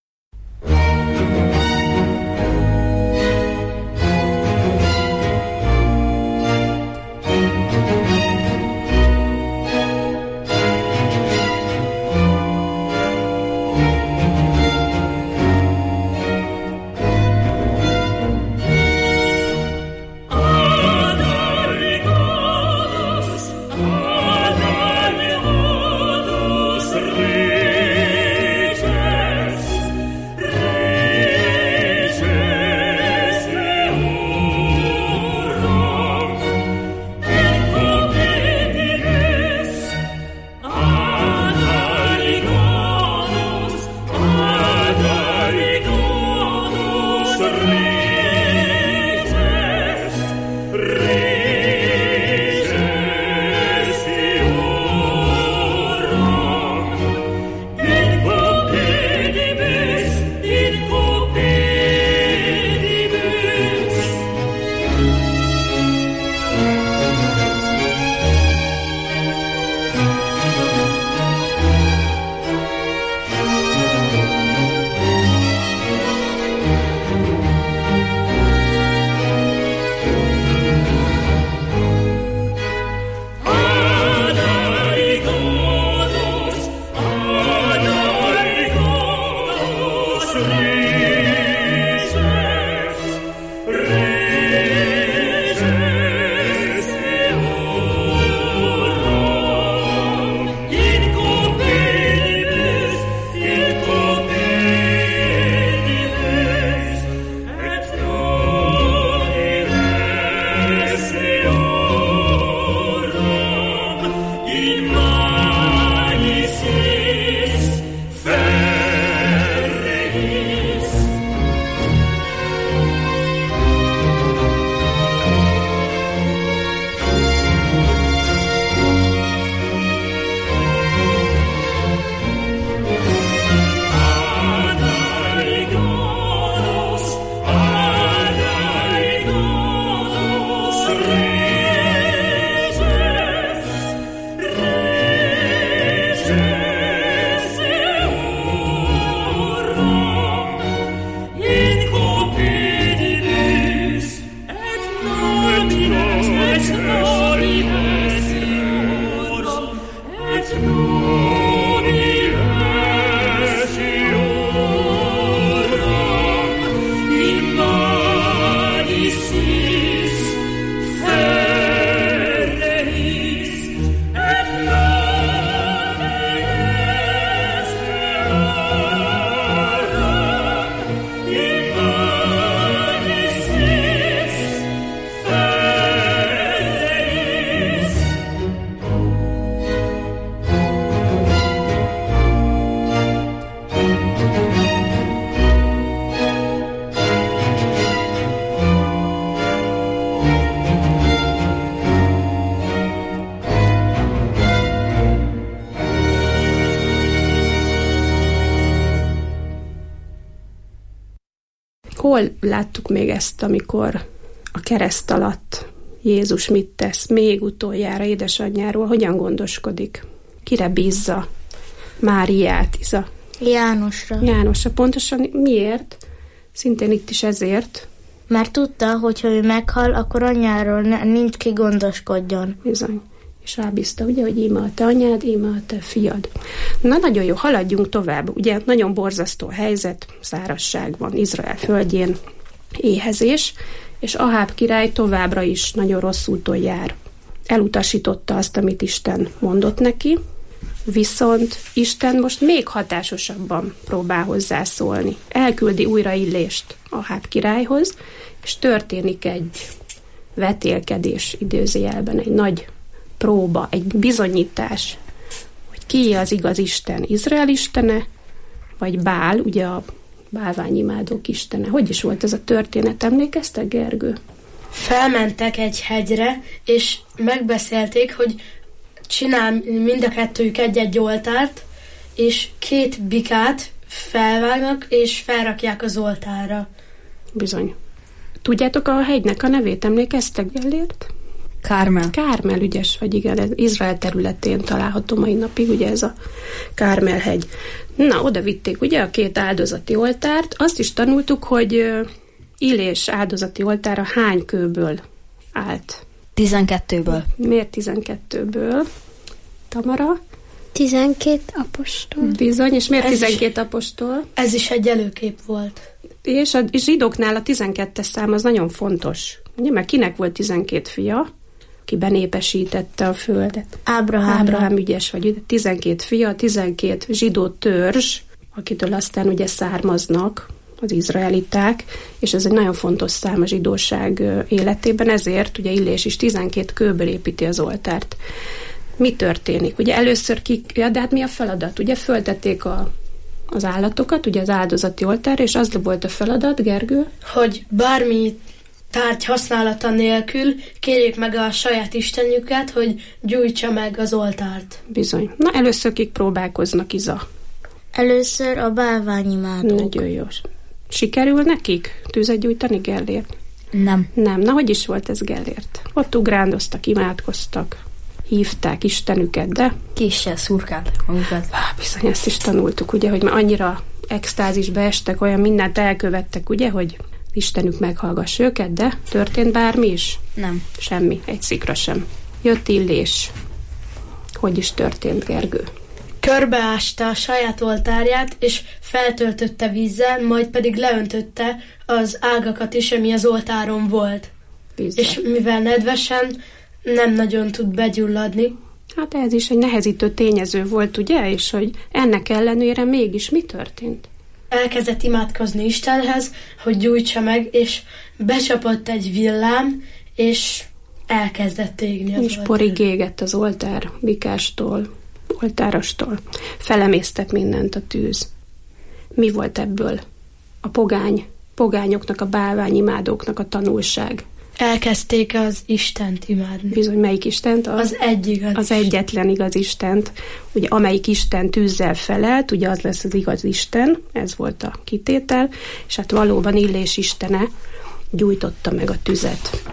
Hol láttuk még ezt, amikor a kereszt alatt Jézus mit tesz még utoljára édesanyjáról, hogyan gondoskodik? Kire bízza Máriát, Iza? Jánosra. Jánosra. Pontosan miért? Szintén itt is ezért. Mert tudta, hogy ha ő meghal, akkor anyjáról ne, nincs ki gondoskodjon. Bizony. és rábízta, ugye, hogy íme a te anyád, íme a te fiad. Na, nagyon jó, haladjunk tovább. Ugye nagyon borzasztó helyzet, szárazság van Izrael földjén, éhezés, és Aháb király továbbra is nagyon rossz úton jár. Elutasította azt, amit Isten mondott neki, viszont Isten most még hatásosabban próbál hozzászólni. Elküldi újra Illést Aháb királyhoz, és történik egy vetélkedés idézőjelben, egy nagy próba, egy bizonyítás, hogy ki az igaz Isten, Izrael istene, vagy Bál, ugye a bálványimádók istene. Hogy is volt ez a történet? Emlékeztek, Gergő? Felmentek egy hegyre, és megbeszélték, hogy csinál mind a kettőjük egy-egy oltárt, és két bikát felvágnak, és felrakják az oltárra. Bizony. Tudjátok a hegynek a nevét? Emlékeztek, Gellért? Kármel. Kármel, ügyes vagy, igen, ez Izrael területén található mai napig, ugye ez a Kármel hegy. Na, oda vitték ugye a két áldozati oltárt. Azt is tanultuk, hogy Illés áldozati oltára hány kőből állt? Tizenkettőből. Miért tizenkettőből? Tamara? Tizenkét apostol. Bizony, és miért ez tizenkét is, apostol? Ez is egy előkép volt. És a zsidóknál a tizenkettes szám az nagyon fontos. Ugye, mert kinek volt tizenkét fia, ki benépesítette a földet? Ábrahám. Ábrahám ügyes vagy. tizenkét fia, tizenkét zsidó törzs, akitől aztán ugye származnak az izraeliták, és ez egy nagyon fontos szám a zsidóság életében, ezért ugye Illés is tizenkét kőből építi az oltárt. Mi történik? Ugye először ki, ja, de hát mi a feladat? Ugye föltették a, az állatokat, ugye az áldozati oltárra, és az volt a feladat, Gergő? Hogy bármi tárgy használata nélkül kérjék meg a saját istenjüket, hogy gyújtsa meg az oltárt. Bizony. Na, először kik próbálkoznak, Iza? Először a bálványimádók. Nagyon jó. Sikerül nekik tüzet gyújtani, Gellért? Nem. Nem. Na, hogy is volt ez, Gellért? Ott ugrándoztak, imádkoztak, hívták istenüket, de... Késsel szurkáltak magukat. Há, bizony, ezt is tanultuk, ugye, hogy már annyira extázisbe estek, olyan mindent elkövettek, ugye, hogy Istenük meghallgass őket, de történt bármi is? Nem. Semmi, egy szikra sem. Jött Illés. Hogy is történt, Gergő? Körbeásta a saját oltárját, és feltöltötte vízzel, majd pedig leöntötte az ágakat is, ami az oltáron volt. Vízzel. És mivel nedvesen, nem nagyon tud begyulladni. Hát ez is egy nehezítő tényező volt, ugye? És hogy ennek ellenére mégis mi történt? Elkezdett imádkozni Istenhez, hogy gyújtsa meg, és becsapott egy villám, és elkezdett égni az és oltár. porig égett az oltár bikástól, oltárostól. Felemésztett mindent a tűz. Mi volt ebből? A pogány, pogányoknak, a bálványimádóknak a tanulság. Elkezdték az Istent imádni. Bizony, melyik Istent? Az, az egy igaz Az egyetlen igaz Istent. Ugye, amelyik Isten tűzzel felelt, ugye az lesz az igaz Isten, ez volt a kitétel, és hát valóban Illés istene gyújtotta meg a tüzet.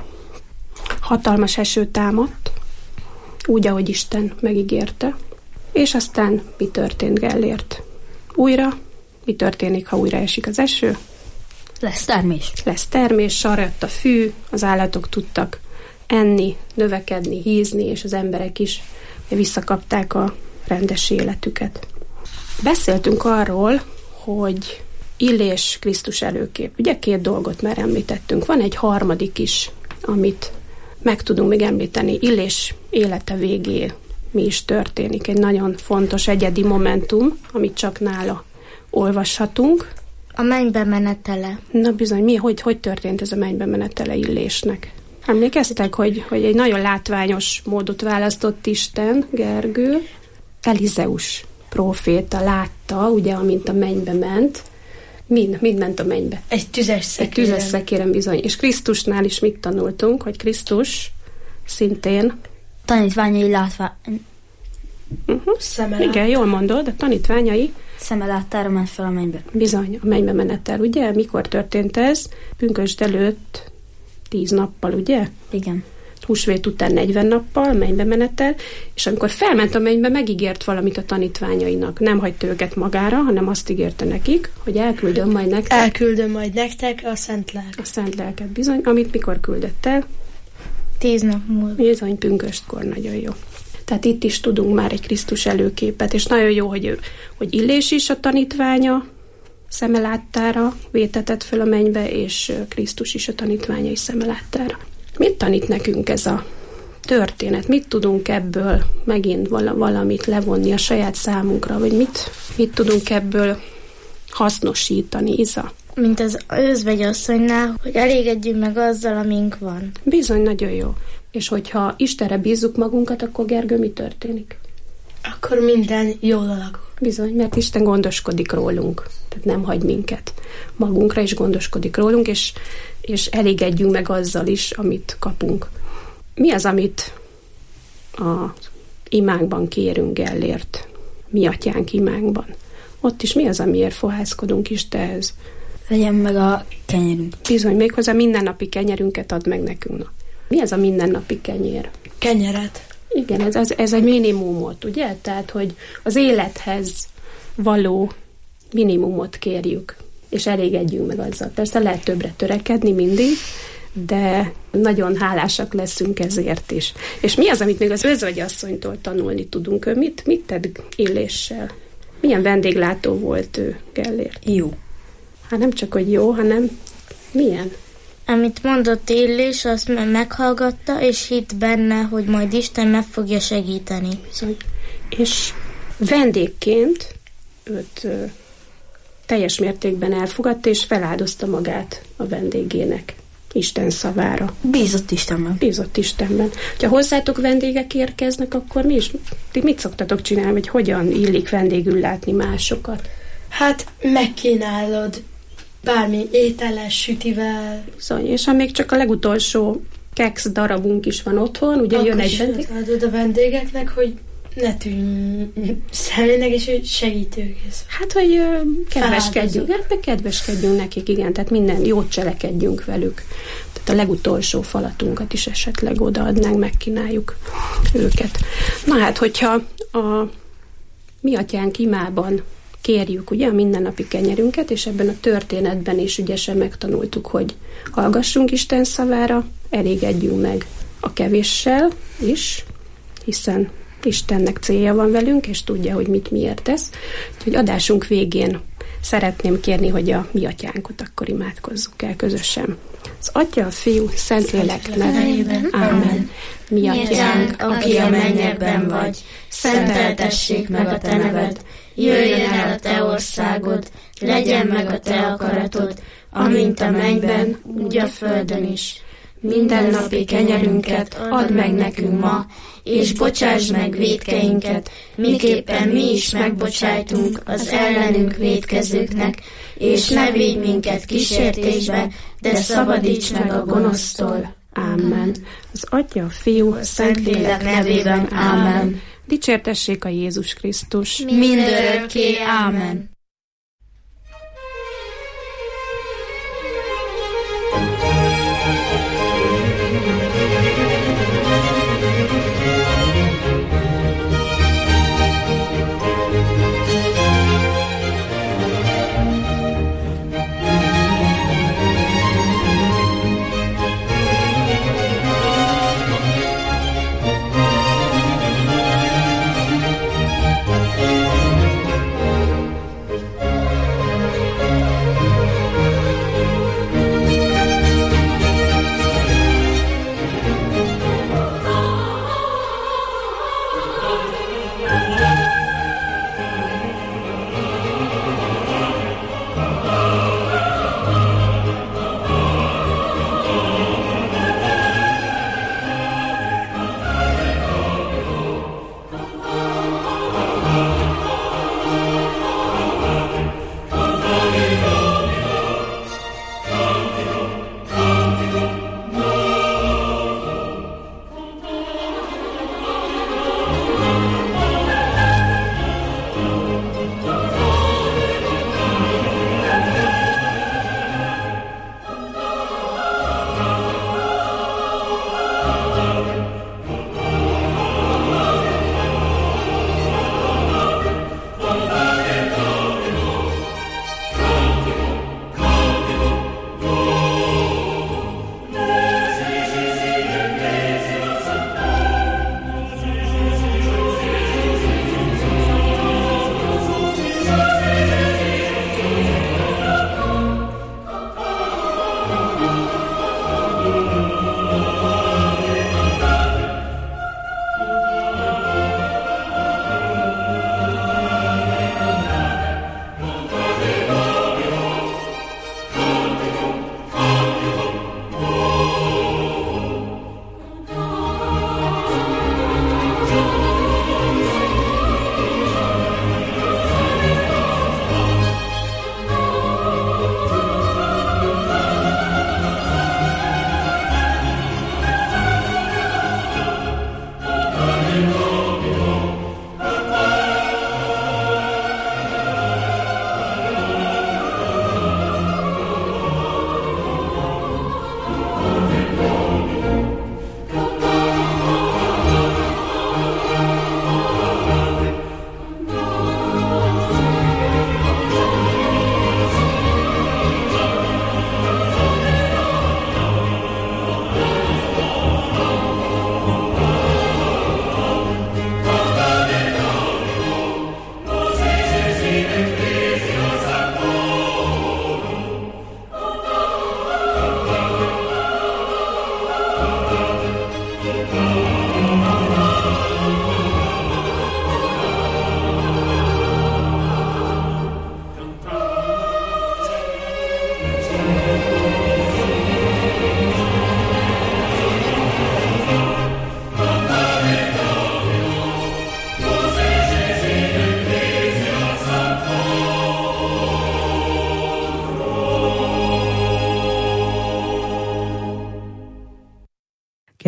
Hatalmas eső támadt, úgy, ahogy Isten megígérte, és aztán mi történt, Gellért? Újra, mi történik, ha újra esik az eső? Lesz termés. Lesz termés, sarra jött a fű, az állatok tudtak enni, növekedni, hízni, és az emberek is visszakapták a rendes életüket. Beszéltünk arról, hogy Illés Krisztus előkép. Ugye két dolgot már említettünk. Van egy harmadik is, amit meg tudunk még említeni. Illés élete végé mi is történik. Egy nagyon fontos egyedi momentum, amit csak nála olvashatunk. A mennybe menetele. Na bizony, mi, hogy, hogy történt ez a mennybe menetele Illésnek? Emlékeztek, hogy, hogy egy nagyon látványos módot választott Isten, Gergő? Elizeus próféta látta, ugye, amint a mennybe ment. Mind, mind ment a mennybe? Egy tüzes szekéren. Egy tüzes szekéren, bizony. És Krisztusnál is mit tanultunk, hogy Krisztus szintén... Tanítványai látvány... Uh-huh. Igen, jól mondod, a tanítványai... Szeme láttára ment fel a mennybe. Bizony, a mennybe menetel, ugye? Mikor történt ez? Pünkösd előtt tíz nappal, ugye? Igen. Húsvét után negyven nappal mennybe menetel, és amikor felment a mennybe, megígért valamit a tanítványainak. Nem hagyta őket magára, hanem azt ígérte nekik, hogy elküldöm majd nektek. Elküldöm majd nektek a Szent Lelket. A Szent Lelket, bizony, amit mikor küldött el? Tíz nap múlva. Bizony, pünköstkor, nagyon jó. Tehát itt is tudunk már egy Krisztus előképet, és nagyon jó, hogy, hogy Illés is a tanítványa, szeme láttára vétetett föl a mennybe, és Krisztus is a tanítványa is szeme láttára. Mit tanít nekünk ez a történet? Mit tudunk ebből megint valamit levonni a saját számunkra, vagy mit, mit tudunk ebből hasznosítani, Iza? Mint az özvegyasszonynál, hogy elégedjünk meg azzal, amink van. Bizony, nagyon jó. És hogyha Istenre bízzuk magunkat, akkor Gergő, mi történik? Akkor minden jól alakul. Bizony, mert Isten gondoskodik rólunk. Tehát nem hagy minket. Magunkra is gondoskodik rólunk, és, és elégedjünk meg azzal is, amit kapunk. Mi az, amit az imánkban kérünk Gellért? Mi atyánk imánkban? Ott is mi az, amiért fohászkodunk Istenhez? Legyen meg a kenyerünk. Bizony, méghozzá mindennapi kenyerünket ad meg nekünk. Mi az a mindennapi kenyér? Kenyeret. Igen, ez, ez, ez egy minimumot, ugye? Tehát, hogy az élethez való minimumot kérjük, és elégedjünk meg azzal. Persze lehet többre törekedni mindig, de nagyon hálásak leszünk ezért is. És mi az, amit még az özvegyasszonytól tanulni tudunk? Ő mit, mit tett Illéssel? Milyen vendéglátó volt ő, Gellért? Jó. Hát nem csak, hogy jó, hanem milyen? Amit mondott Illés, azt meghallgatta, és hitt benne, hogy majd Isten meg fogja segíteni. Bizony. És vendégként őt ö, teljes mértékben elfogadta, és feláldozta magát a vendégének, Isten szavára. Bízott Istenben. Bízott Istenben. Ha hozzátok vendégek érkeznek, akkor mi is? Ti mit szoktatok csinálni, vagy hogyan illik vendégül látni másokat? Hát megkínálod bármi ételes, sütivel. Szóval, és ha még csak a legutolsó keksz darabunk is van otthon, ugye akkor jön egy vendég. Adod a vendégeknek, hogy ne tűnj személynek, és hogy segítőkész. Hát, hogy ö, kedveskedjünk. Hát, meg kedveskedjünk nekik, igen, tehát minden jót cselekedjünk velük. Tehát a legutolsó falatunkat is esetleg odaadnánk, megkínáljuk őket. Na hát, hogyha a mi atyánk imában kérjük ugye a mindennapi kenyerünket, és ebben a történetben is ügyesen megtanultuk, hogy hallgassunk Isten szavára, elégedjünk meg a kevéssel is, hiszen Istennek célja van velünk, és tudja, hogy mit miért tesz. Úgyhogy adásunk végén szeretném kérni, hogy a mi atyánkot akkor imádkozzuk el közösen. Az Atya, a Fiú, Szentlélek nevében. Ámen. Mi atyánk, aki a mennyekben vagy, szenteltessék meg a te neved, jöjjön el a te országod, legyen meg a te akaratod, amint a mennyben, úgy a földön is. Mindennapi kenyerünket add meg nekünk ma, és bocsásd meg vétkeinket, miképpen mi is megbocsájtunk az ellenünk vétkezőknek, és ne védj minket kísértésbe, de szabadíts meg a gonosztól. Ámen. Az Atya, a Fiú, Szentlélek nevében. Ámen. Dicsértessék a Jézus Krisztus. Mindörökké. Ámen.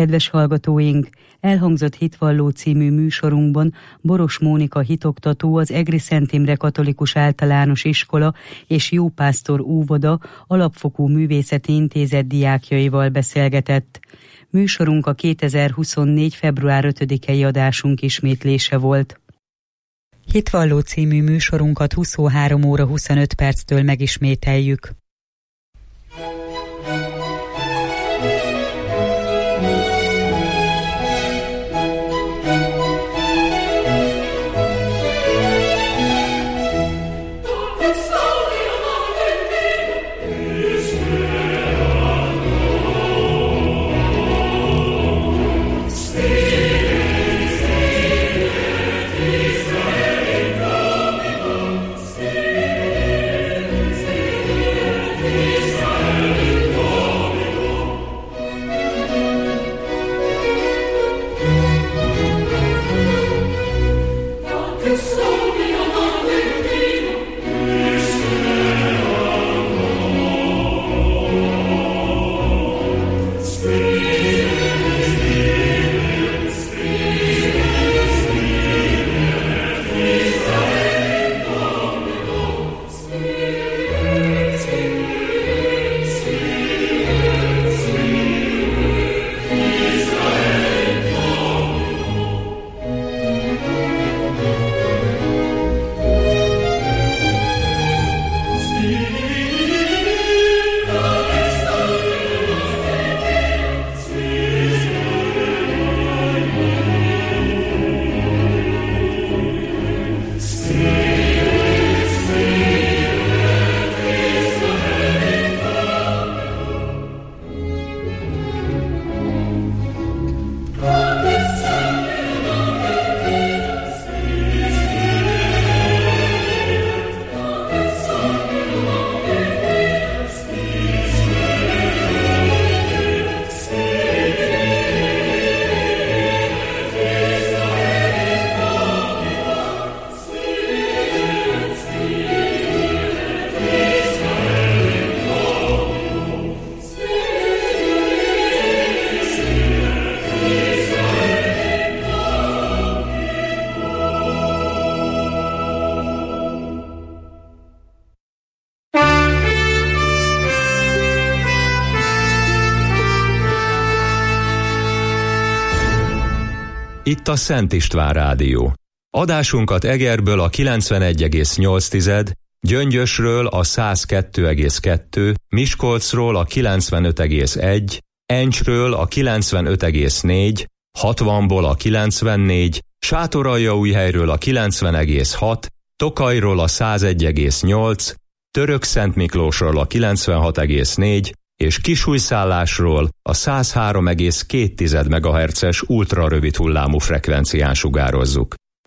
Kedves hallgatóink, elhangzott Hitvalló című műsorunkban Boros Mónika hitoktató, az Egri Szent Imre Katolikus Általános Iskola és Jópásztor óvoda alapfokú művészeti intézet diákjaival beszélgetett. Műsorunk a kétezer-huszonnégy. február ötödikei adásunk ismétlése volt. Hitvalló című műsorunkat huszonhárom óra huszonöt perctől megismételjük. Itt a Szent István Rádió. Adásunkat Egerből a kilencvenegy egész nyolc, Gyöngyösről a száz kettő egész kettő, Miskolcról a kilencvenöt egész egy, Encsről a kilencvenöt egész négy, hatvanból a kilencvennégy, Sátoraljaújhelyről a kilencven egész hat, Tokajról a száz egy egész nyolc, Törökszentmiklósról a kilencvenhat egész négy, és Kisújszállásról a száz három egész két megahertzes ultrarövid hullámú frekvencián sugározzuk.